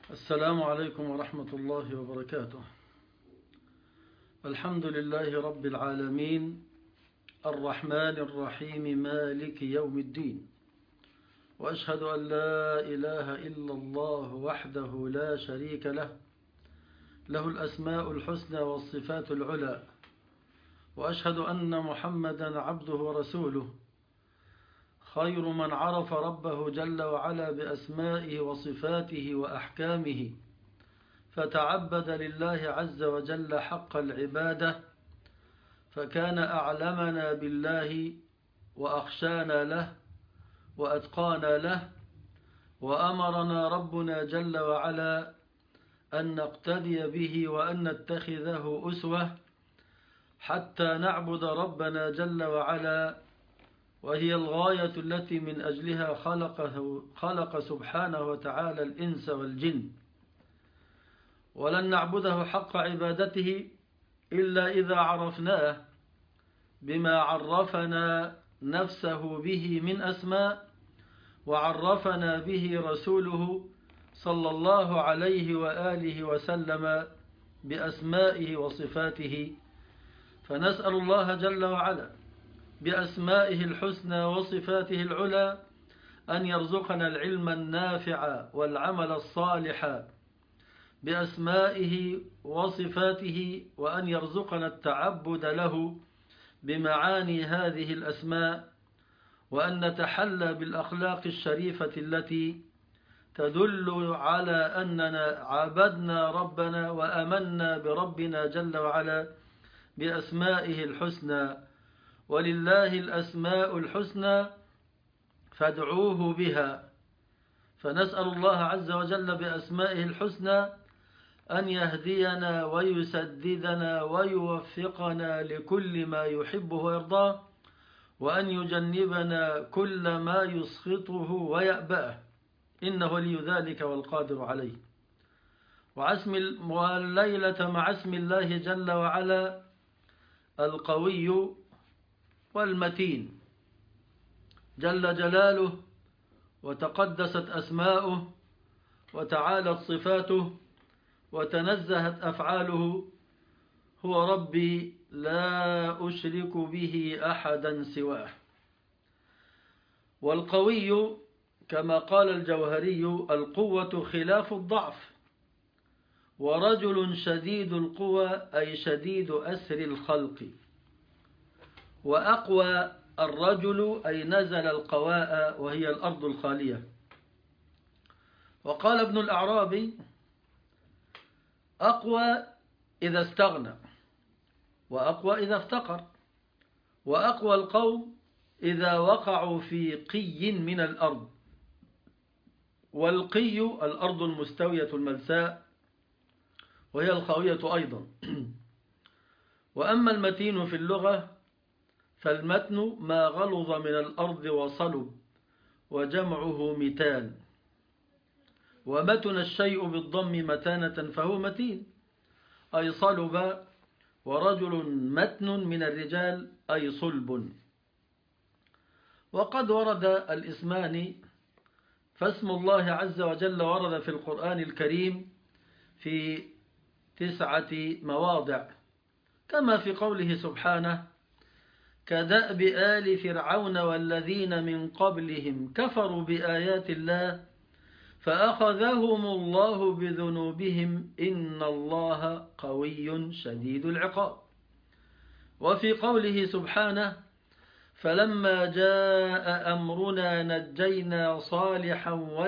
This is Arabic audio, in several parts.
السلام عليكم ورحمة الله وبركاته. الحمد لله رب العالمين الرحمن الرحيم مالك يوم الدين، وأشهد أن لا إله إلا الله وحده لا شريك له، له الأسماء الحسنى والصفات العلى، وأشهد أن محمدا عبده ورسوله، خير من عرف ربه جل وعلا بأسمائه وصفاته وأحكامه، فتعبد لله عز وجل حق العبادة، فكان أعلمنا بالله وأخشانا له وأتقانا له، وأمرنا ربنا جل وعلا أن نقتدي به وأن نتخذه أسوة حتى نعبد ربنا جل وعلا، وهي الغاية التي من أجلها خلق سبحانه وتعالى الإنس والجن. ولن نعبده حق عبادته إلا إذا عرفناه بما عرفنا نفسه به من أسماء، وعرفنا به رسوله صلى الله عليه وآله وسلم بأسمائه وصفاته. فنسأل الله جل وعلا بأسمائه الحسنى وصفاته العلى أن يرزقنا العلم النافع والعمل الصالح بأسمائه وصفاته، وأن يرزقنا التعبد له بمعاني هذه الأسماء، وأن نتحلى بالأخلاق الشريفة التي تدل على أننا عبدنا ربنا وأمنا بربنا جل وعلا بأسمائه الحسنى. ولله الأسماء الحسنى فادعوه بها. فنسأل الله عز وجل بأسمائه الحسنى أن يهدينا ويسددنا ويوفقنا لكل ما يحبه ويرضاه، وأن يجنبنا كل ما يسخطه ويأبأه، إنه ولي ذلك والقادر عليه. والليلة مع اسم الله جل وعلا القوي والمتين، جل جلاله وتقدست أسماؤه وتعالت صفاته وتنزهت أفعاله. هو ربي لا أشرك به أحدا سواه. والقوي كما قال الجوهري: القوة خلاف الضعف، ورجل شديد القوى أي شديد أسر الخلق، وأقوى الرجل أي نزل القواء وهي الأرض الخالية. وقال ابن الأعرابي: أقوى إذا استغنى، وأقوى إذا افتقر، وأقوى القوم إذا وقعوا في قي من الأرض. والقي الأرض المستوية الملساء، وهي الخاوية أيضا. وأما المتين في اللغة فالمتن ما غلظ من الأرض وصلب، وجمعه متان. ومتن الشيء بالضم متانة فهو متين أي صلب، ورجل متن من الرجال أي صلب. وقد ورد الاسمان، فاسم الله عز وجل ورد في القرآن الكريم في 9 مواضع، كما في قوله سبحانه: كدأب آل فرعون والذين من قبلهم كفروا بآيات الله فأخذهم الله بذنوبهم إن الله قوي شديد العقاب. وفي قوله سبحانه: فلما جاء أمرنا نجينا صالحا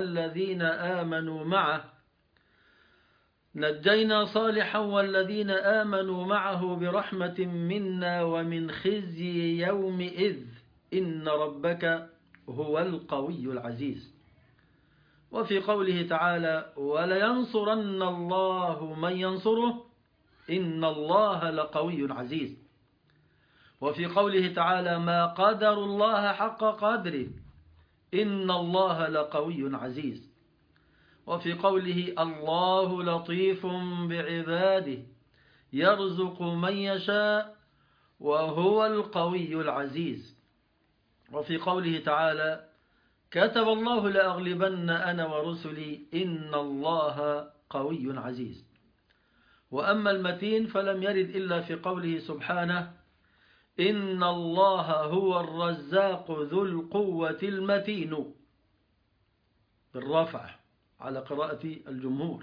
والذين آمنوا معه برحمة منا ومن خزي يومئذ إن ربك هو القوي العزيز. وفي قوله تعالى: ولينصرن الله من ينصره إن الله لقوي عزيز. وفي قوله تعالى: ما قدر الله حق قدره إن الله لقوي عزيز. وفي قوله: الله لطيف بعباده يرزق من يشاء وهو القوي العزيز. وفي قوله تعالى: كتب الله لأغلبن أنا ورسلي إن الله قوي عزيز. وأما المتين فلم يرد إلا في قوله سبحانه إن الله هو الرزاق ذو القوة المتين بالرفع على قراءة الجمهور.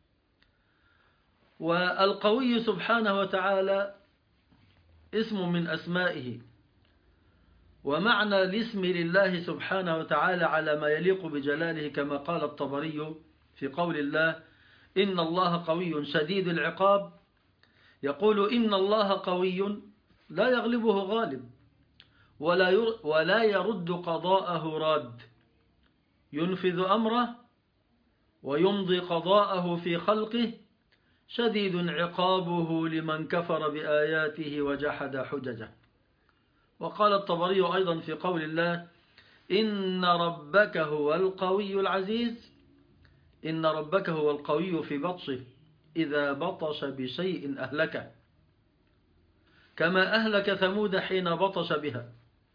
والقوي سبحانه وتعالى اسم من أسمائه، ومعنى الاسم لله سبحانه وتعالى على ما يليق بجلاله، كما قال الطبري في قول الله إن الله قوي شديد العقاب، يقول إن الله قوي لا يغلبه غالب ولا يرد قضاءه راد، ينفذ أمره ويمضي قضاءه في خلقه، شديد عقابه لمن كفر بآياته وجحد حججه. وقال الطبري أيضا في قول الله إن ربك هو القوي العزيز، إن ربك هو القوي في بطشه إذا بطش بشيء أهلكه، كما أهلك ثمود حين بطش بها.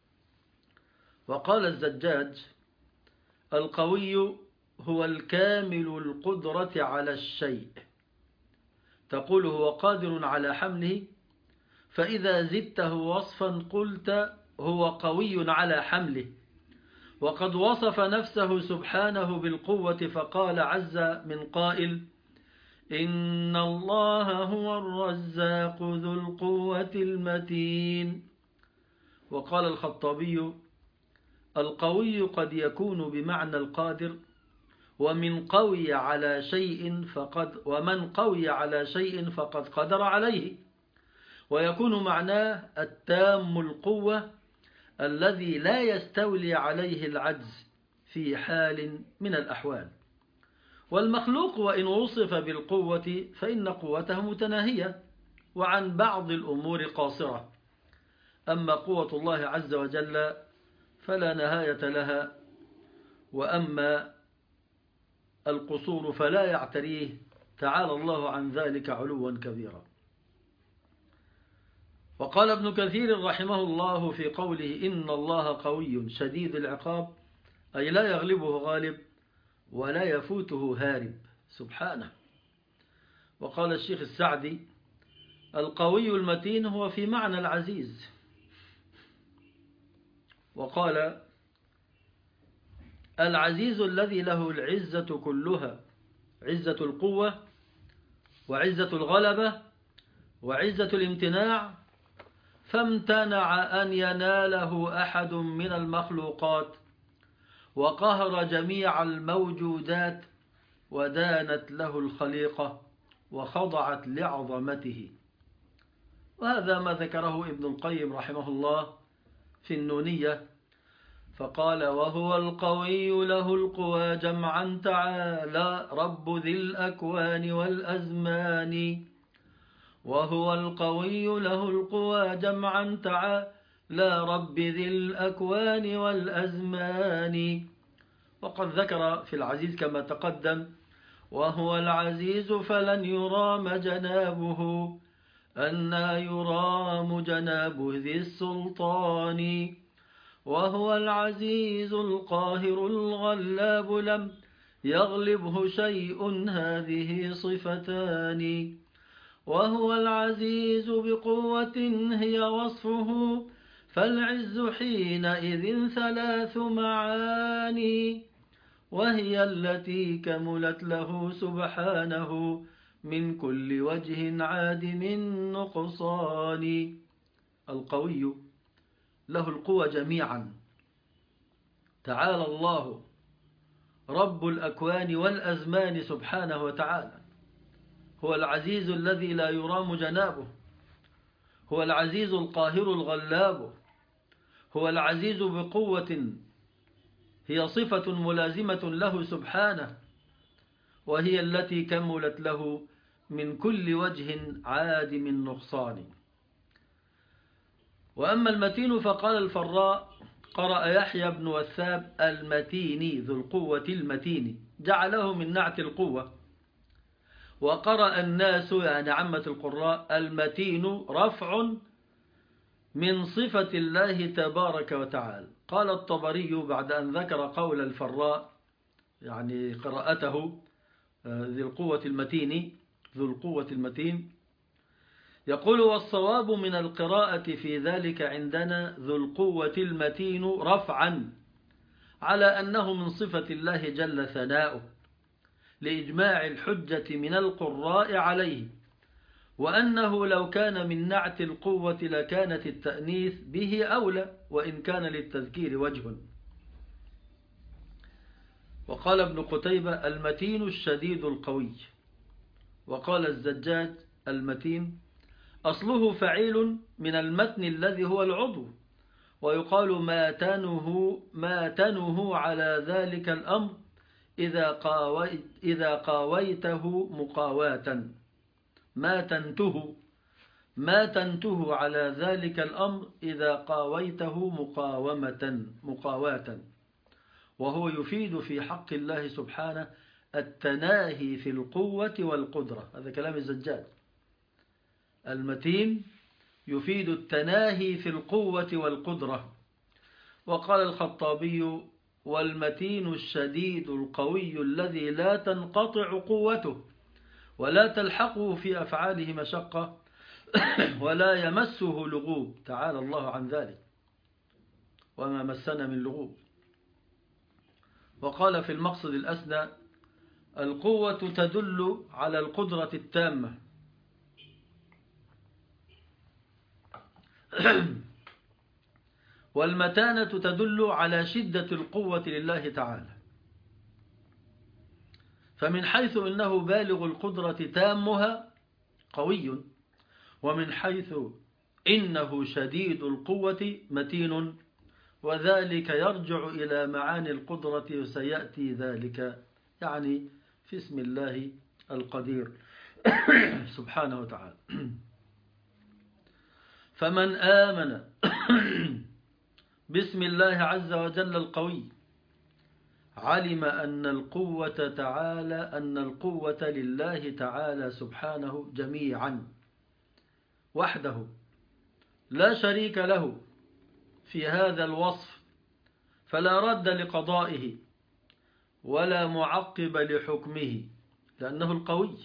وقال الزجاج القوي هو الكامل القدرة على الشيء، تقول هو قادر على حمله، فإذا زدته وصفا قلت هو قوي على حمله. وقد وصف نفسه سبحانه بالقوة فقال عز من قائل إن الله هو الرزاق ذو القوة المتين. وقال الخطابي القوي قد يكون بمعنى القادر، ومن قوي على شيء فقد قدر عليه، ويكون معناه التام القوة الذي لا يستولي عليه العجز في حال من الأحوال. والمخلوق وإن وصف بالقوة فإن قوته متناهية وعن بعض الأمور قاصرة، أما قوة الله عز وجل فلا نهاية لها، وأما القصور فلا يعتريه، تعالى الله عن ذلك علوا كبيرا. وقال ابن كثير رحمه الله في قوله إن الله قوي شديد العقاب، أي لا يغلبه غالب ولا يفوته هارب سبحانه. وقال الشيخ السعدي القوي المتين هو في معنى العزيز. وقال العزيز الذي له العزة كلها، عزة القوة وعزة الغلبة وعزة الامتناع، فامتنع أن يناله أحد من المخلوقات، وقهر جميع الموجودات، ودانت له الخليقة وخضعت لعظمته. وهذا ما ذكره ابن القيم رحمه الله في النونية، فقال وهو القوي له القوى جمعا تعالى رب ذي الأكوان والأزمان. وهو القوي له القوى جمعا تعالى رب ذي الأكوان والأزمان. وقد ذكر في العزيز كما تقدم وهو العزيز فلن يرام جنابه أنى يرام جناب ذي السلطان. وهو العزيز القاهر الغلاب لم يغلبه شيء هذه صفتان. وهو العزيز بقوة هي وصفه فالعز حينئذ ثلاث معاني، وهي التي كملت له سبحانه من كل وجه عادم النقصان. القوي له القوى جميعا تعالى الله رب الأكوان والأزمان سبحانه وتعالى. هو العزيز الذي لا يرام جنابه، هو العزيز القاهر الغلاب، هو العزيز بقوة هي صفة ملازمة له سبحانه، وهي التي كملت له من كل وجه عادم النقصان. وأما المتين فقال الفراء قرأ يحيى بن وثاب المتين ذو القوة المتين، جعله من نعت القوة. وقرأ الناس يعني عامة القراء المتين رفع من صفة الله تبارك وتعالى. قال الطبري بعد أن ذكر قول الفراء، يعني قراءته ذو القوة المتين، يقول: والصواب من القراءة في ذلك عندنا ذو القوة المتين رفعا، على أنه من صفة الله جل ثناؤه، لإجماع الحجة من القراء عليه، وأنه لو كان من نعت القوة لكانت التأنيث به أولى، وإن كان للتذكير وجه. وقال ابن قتيبة: المتين الشديد القوي. وقال الزجاج: المتين أصله فعيل من المتن الذي هو العضو، ويقال ما تنه على ذلك الأمر إذا قاويته مقاواة، ما تنته على ذلك الأمر إذا قاويته مقاواة، وهو يفيد في حق الله سبحانه التناهي في القوة والقدرة. هذا كلام الزجاج. المتين يفيد التناهي في القوة والقدرة. وقال الخطابي: والمتين الشديد القوي الذي لا تنقطع قوته ولا تلحقه في أفعاله مشقة ولا يمسه لغوب، تعالى الله عن ذلك، وما مسنا من لغوب. وقال في المقصد الأسنى: القوة تدل على القدرة التامة، والمتانة تدل على شدة القوة لله تعالى. فمن حيث إنه بالغ القدرة تامها قوي، ومن حيث إنه شديد القوة متين، وذلك يرجع إلى معاني القدرة، وسيأتي ذلك يعني في اسم الله القدير سبحانه وتعالى. فمن آمن باسم الله عز وجل القوي علم أن القوة لله تعالى سبحانه جميعا وحده، لا شريك له في هذا الوصف، فلا رد لقضائه ولا معقب لحكمه، لأنه القوي.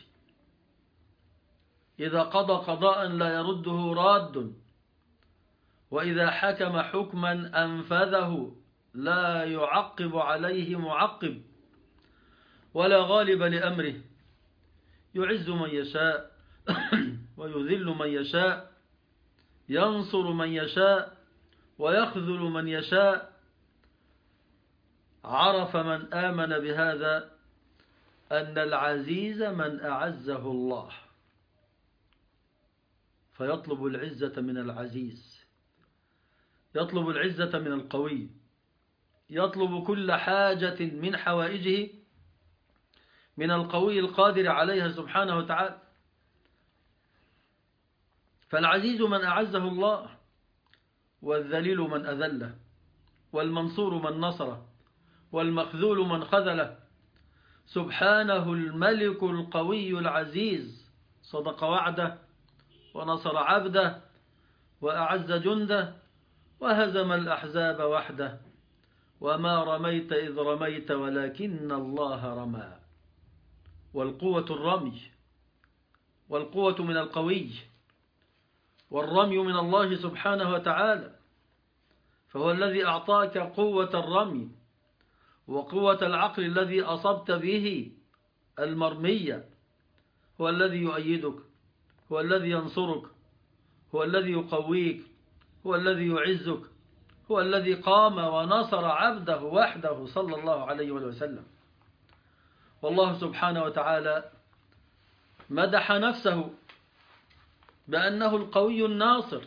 إذا قضى قضاء لا يرده راد، وإذا حكم حكما أنفذه لا يعقب عليه معقب، ولا غالب لأمره، يعز من يشاء ويذل من يشاء، ينصر من يشاء ويخذل من يشاء. عرف من آمن بهذا أن العزيز من أعزه الله، فيطلب العزة من العزيز، يطلب العزة من القوي، يطلب كل حاجة من حوائجه من القوي القادر عليها سبحانه وتعالى. فالعزيز من أعزه الله، والذليل من أذله، والمنصور من نصره، والمخذول من خذله. سبحانه الملك القوي العزيز، صدق وعده ونصر عبده وأعز جنده وهزم الأحزاب وحده، وما رميت إذ رميت ولكن الله رمى. والقوة الرمي، والقوة من القوي، والرمي من الله سبحانه وتعالى، فهو الذي أعطاك قوة الرمي وقوة العقل الذي أصبت به المرمية، هو الذي يؤيدك، هو الذي ينصرك، هو الذي يقويك، هو الذي يعزك، هو الذي قام ونصر عبده وحده صلى الله عليه وسلم. والله سبحانه وتعالى مدح نفسه بأنه القوي الناصر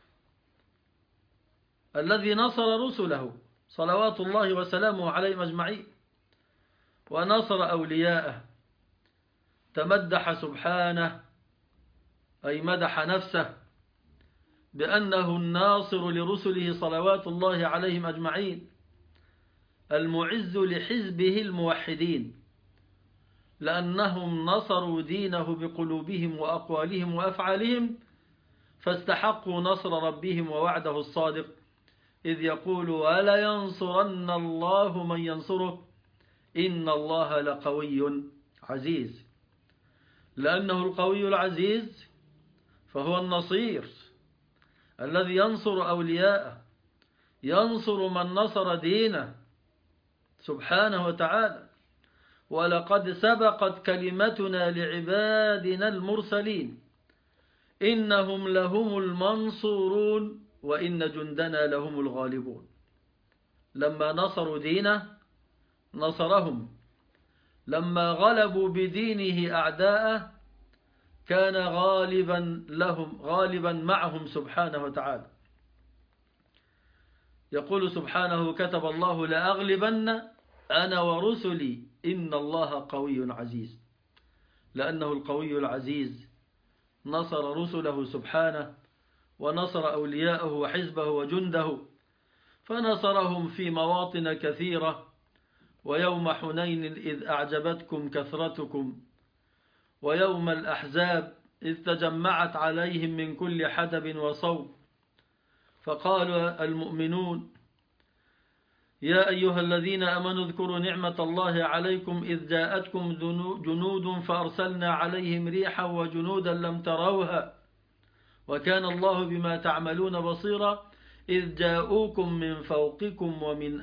الذي نصر رسله صلوات الله وسلامه عليهم أجمعين، ونصر أولياءه. تمدح سبحانه، أي مدح نفسه، بأنه الناصر لرسله صلوات الله عليهم أجمعين، المعز لحزبه الموحدين، لأنهم نصروا دينه بقلوبهم وأقوالهم وأفعالهم، فاستحقوا نصر ربهم ووعده الصادق إذ يقول ولينصرن الله من ينصره إن الله لقوي عزيز. لأنه القوي العزيز فهو النصير الذي ينصر أولياءه، ينصر من نصر دينه سبحانه وتعالى. ولقد سبقت كلمتنا لعبادنا المرسلين إنهم لهم المنصورون وإن جندنا لهم الغالبون. لما نصروا دينه نصرهم، لما غلبوا بدينه أعداءه كان غالبا معهم سبحانه وتعالى. يقول سبحانه كتب الله لأغلبن أنا ورسلي إن الله قوي عزيز. لأنه القوي العزيز نصر رسله سبحانه ونصر أولياءه وحزبه وجنده، فنصرهم في مواطن كثيرة. ويوم حنين إذ أعجبتكم كثرتكم ويوم الأحزاب إذ تجمعت عليهم من كل حدب وصوب فقال المؤمنون يا أيها الذين آمنوا اذكروا نعمة الله عليكم إذ جاءتكم جنود فأرسلنا عليهم ريحا وجنودا لم تروها وكان الله بما تعملون بصيرا إذ جاءوكم من فوقكم ومن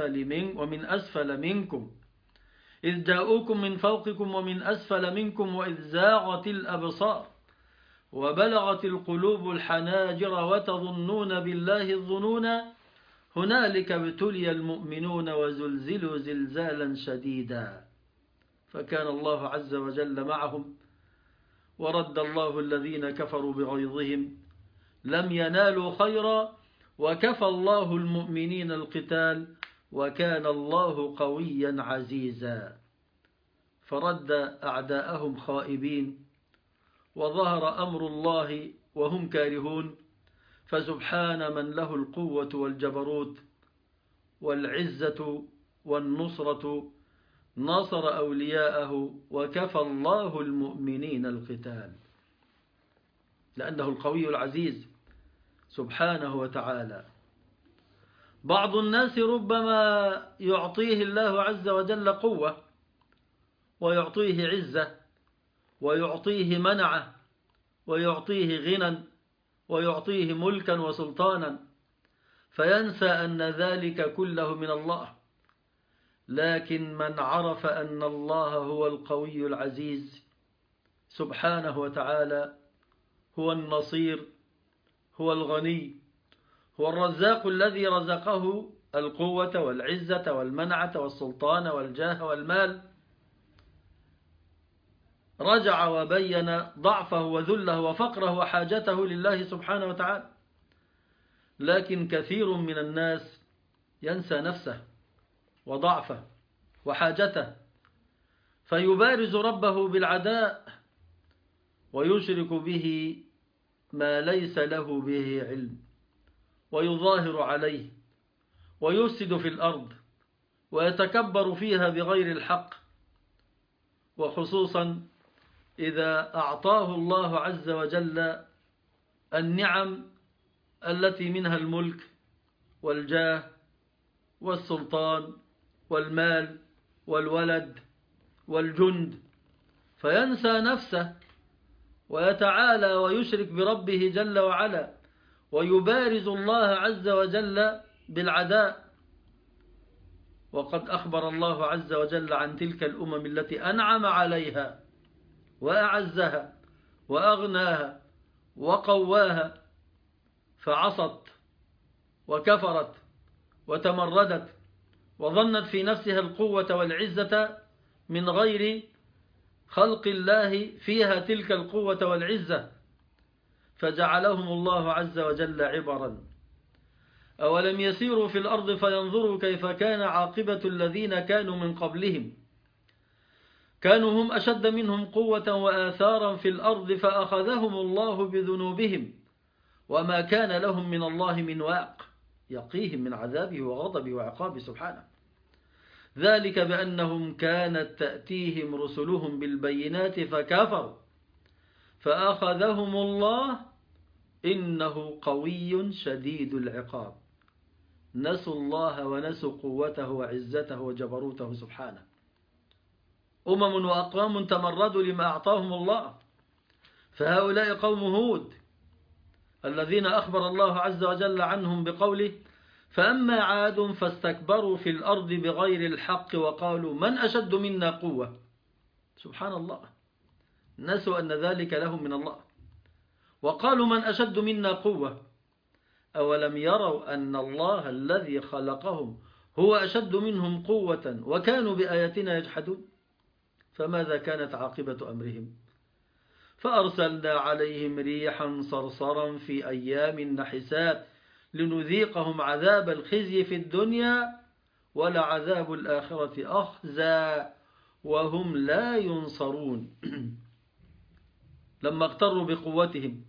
أسفل منكم إذ جاءوكم من فوقكم ومن أسفل منكم وإذ زاغت الأبصار وبلغت القلوب الحناجر وتظنون بالله الظنون هنالك ابتلي المؤمنون وزلزلوا زلزالا شديدا فكان الله عز وجل معهم ورد الله الذين كفروا بغيظهم لم ينالوا خيرا وكفى الله المؤمنين القتال وكان الله قويا عزيزا. فرد أعداءهم خائبين وظهر أمر الله وهم كارهون. فسبحان من له القوة والجبروت والعزة والنصرة نصر أولياءه وكفى الله المؤمنين القتال. لأنه القوي العزيز سبحانه وتعالى. بعض الناس ربما يعطيه الله عز وجل قوة ويعطيه عزة ويعطيه منعة ويعطيه غنى ويعطيه ملكا وسلطانا فينسى أن ذلك كله من الله. لكن من عرف أن الله هو القوي العزيز سبحانه وتعالى هو النصير هو الغني هو الرزاق الذي رزقه القوة والعزة والمنعة والسلطان والجاه والمال، رجع وبين ضعفه وذله وفقره وحاجته لله سبحانه وتعالى. لكن كثير من الناس ينسى نفسه وضعفه وحاجته فيبارز ربه بالعداء ويشرك به ما ليس له به علم ويظاهر عليه ويفسد في الأرض ويتكبر فيها بغير الحق، وخصوصا إذا أعطاه الله عز وجل النعم التي منها الملك والجاه والسلطان والمال والولد والجند، فينسى نفسه ويتعالى ويشرك بربه جل وعلا ويبارز الله عز وجل بالعداء. وقد أخبر الله عز وجل عن تلك الأمم التي أنعم عليها وأعزها وأغناها وقواها فعصت وكفرت وتمردت وظنت في نفسها القوة والعزة من غير خلق الله فيها تلك القوة والعزة فجعلهم الله عز وجل عبرا. أولم يسيروا في الأرض فينظروا كيف كان عاقبة الذين كانوا من قبلهم كانوا هم أشد منهم قوة وآثارا في الأرض فأخذهم الله بذنوبهم وما كان لهم من الله من واق يقيهم من عذابه وغضبه وعقابه سبحانه. ذلك بأنهم كانت تأتيهم رسلهم بالبينات فكفروا فأخذهم الله إنه قوي شديد العقاب. نسوا الله ونسوا قوته وعزته وجبروته سبحانه. وأقوام تمردوا لما أعطاهم الله، فهؤلاء قوم هود الذين أخبر الله عز وجل عنهم بقوله: فأما عاد فاستكبروا في الأرض بغير الحق وقالوا من أشد منا قوة. سبحان الله، نسوا أن ذلك لهم من الله، وقالوا من أشد منا قوة. أولم يروا أن الله الذي خلقهم هو أشد منهم قوة وكانوا بآياتنا يجحدون. فماذا كانت عاقبة أمرهم؟ فأرسلنا عليهم ريحا صرصرا في أيام نحسات لنذيقهم عذاب الخزي في الدنيا ولعذاب الآخرة أخزى وهم لا ينصرون. لما اغتروا بقوتهم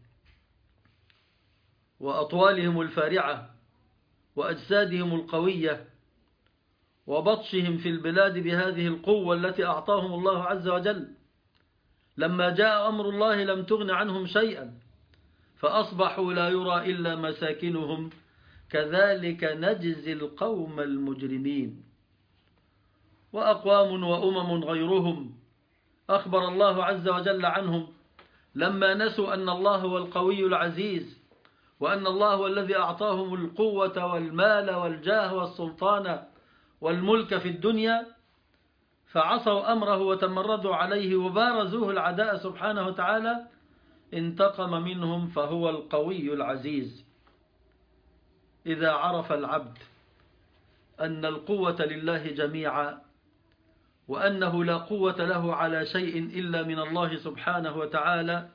وأطوالهم الفارعة وأجسادهم القوية وبطشهم في البلاد بهذه القوة التي أعطاهم الله عز وجل، لما جاء أمر الله لم تغن عنهم شيئا، فأصبحوا لا يرى إلا مساكنهم. كذلك نجزي القوم المجرمين. وأقوام وأمم غيرهم أخبر الله عز وجل عنهم لما نسوا أن الله هو القوي العزيز، وأن الله هو الذي أعطاهم القوة والمال والجاه والسلطان والملك في الدنيا، فعصوا أمره وتمردوا عليه وبارزوه العداء سبحانه وتعالى، انتقم منهم فهو القوي العزيز. إذا عرف العبد أن القوة لله جميعا، وأنه لا قوة له على شيء إلا من الله سبحانه وتعالى،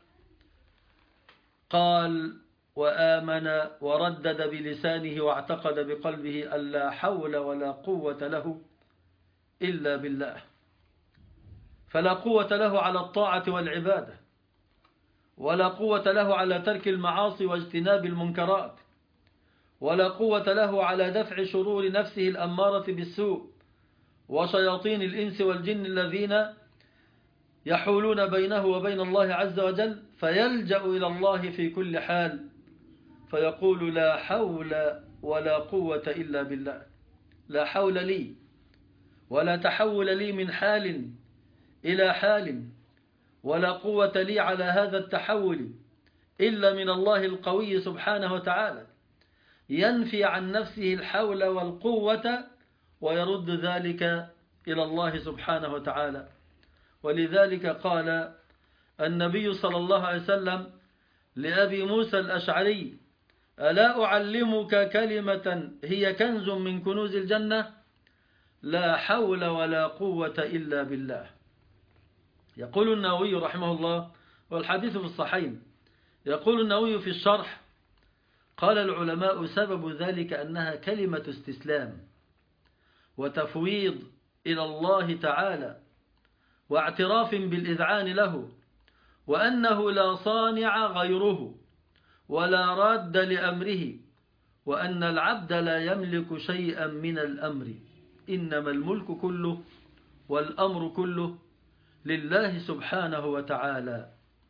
قال وآمن وردد بلسانه واعتقد بقلبه أن لا حول ولا قوة له إلا بالله. فلا قوة له على الطاعة والعبادة، ولا قوة له على ترك المعاصي واجتناب المنكرات، ولا قوة له على دفع شرور نفسه الأمارة بالسوء وشياطين الإنس والجن الذين يحولون بينه وبين الله عز وجل، فيلجأ إلى الله في كل حال فيقول لا حول ولا قوة إلا بالله. لا حول لي ولا تحول لي من حال إلى حال، ولا قوة لي على هذا التحول إلا من الله القوي سبحانه وتعالى، ينفي عن نفسه الحول والقوة ويرد ذلك إلى الله سبحانه وتعالى. ولذلك قال النبي صلى الله عليه وسلم لأبي موسى الأشعري: ألا أعلمك كلمة هي كنز من كنوز الجنة؟ لا حول ولا قوة إلا بالله. يقول النووي رحمه الله، والحديث في الصحيحين، يقول النووي في الشرح: قال العلماء سبب ذلك أنها كلمة استسلام وتفويض إلى الله تعالى واعتراف بالإذعان له، وأنه لا صانع غيره ولا راد لأمره، وأن العبد لا يملك شيئا من الأمر، إنما الملك كله والأمر كله لله سبحانه وتعالى.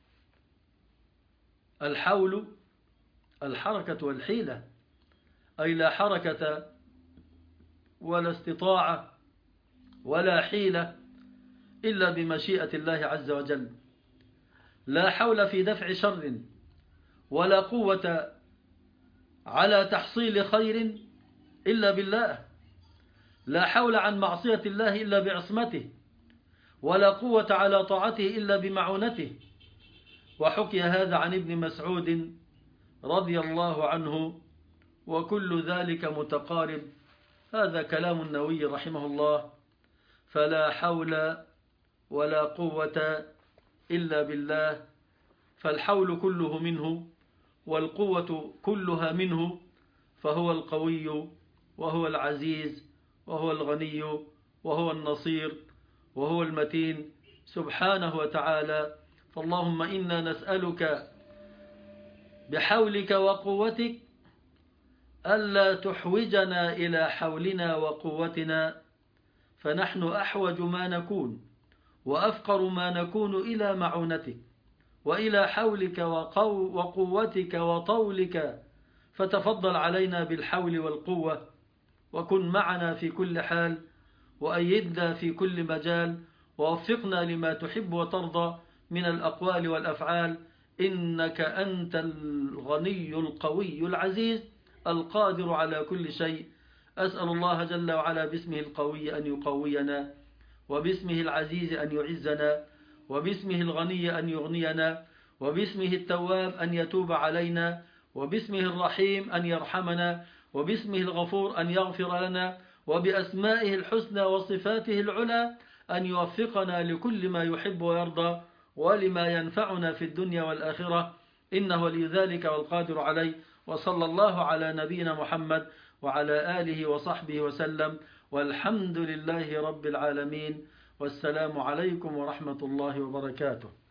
الحول الحركة والحيلة، أي لا حركة ولا استطاعة ولا حيلة إلا بمشيئة الله عز وجل. لا حول في دفع شر ولا قوة على تحصيل خير إلا بالله. لا حول عن معصية الله إلا بعصمته، ولا قوة على طاعته إلا بمعونته. وحكي هذا عن ابن مسعود رضي الله عنه، وكل ذلك متقارب. هذا كلام النووي رحمه الله. فلا حول ولا قوة إلا بالله، فالحول كله منه والقوة كلها منه، فهو القوي وهو العزيز وهو الغني وهو النصير وهو المتين سبحانه وتعالى. فاللهم إنا نسألك بحولك وقوتك ألا تحوجنا إلى حولنا وقوتنا، فنحن أحوج ما نكون وأفقر ما نكون إلى معونتك، وإلى حولك وقوتك وطولك، فتفضل علينا بالحول والقوة، وكن معنا في كل حال، وأيدنا في كل مجال، ووفقنا لما تحب وترضى من الأقوال والأفعال، إنك أنت الغني القوي العزيز القادر على كل شيء. أسأل الله جل وعلا باسمه القوي أن يقوينا، وباسمه العزيز أن يعزنا، وباسمه الغني أن يغنينا، وباسمه التواب أن يتوب علينا، وباسمه الرحيم أن يرحمنا، وباسمه الغفور أن يغفر لنا، وبأسمائه الحسنى وصفاته العلى أن يوفقنا لكل ما يحب ويرضى، ولما ينفعنا في الدنيا والآخرة، إنه ولي ذلك والقادر عليه. وصلى الله على نبينا محمد وعلى آله وصحبه وسلم، والحمد لله رب العالمين، والسلام عليكم ورحمة الله وبركاته.